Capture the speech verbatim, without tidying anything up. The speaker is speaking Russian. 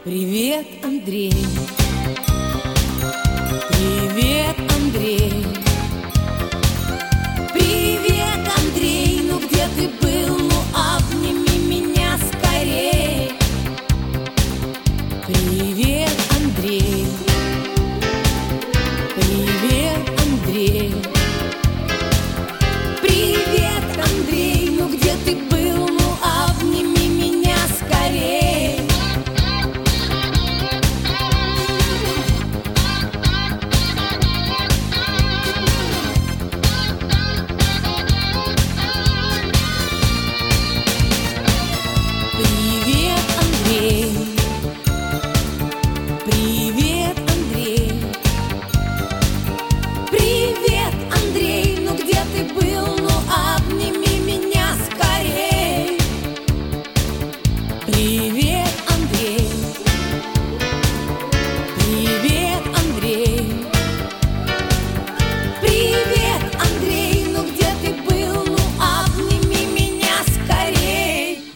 Привет, Андрей. Привет, Андрей. Привет, Андрей. Ну где ты был? Ну обними меня скорей. Привет, Андрей. Привет, Андрей. Привет, Андрей. Ну где ты был? Ну обними меня скорей. Привет, Андрей. Привет, Андрей. Привет, Андрей. Ну где ты был? Ну обними меня скорей. Привет, Андрей. Привет.